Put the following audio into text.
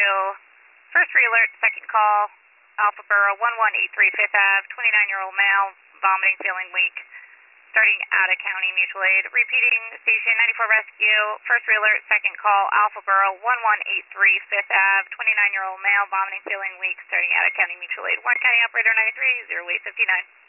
First re-alert, second call, Alpha Borough 1183 Fifth Ave, 29-year-old male, vomiting, feeling weak, starting out of County Mutual Aid. Repeating, Station 94 Rescue, first re-alert, second call, Alpha Borough 1183 Fifth Ave, 29-year-old male, vomiting, feeling weak, starting out of County Mutual Aid. 1 County Operator 93, 0859.